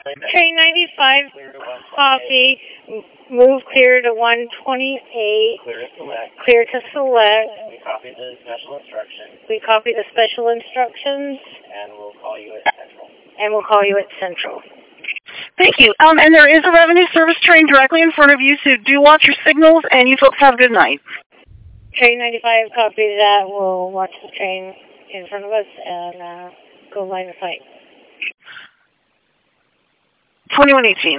Train 95, copy. Move clear to 128. Clear to select. We copy the special instructions. We copy the special instructions. And we'll call you at Central. And we'll call you at Central. Thank you. And there is a revenue service train directly in front of you, so do watch your signals, and you folks have a good night. Train 95, copy that. We'll watch the train in front of us and go line of sight. 2118.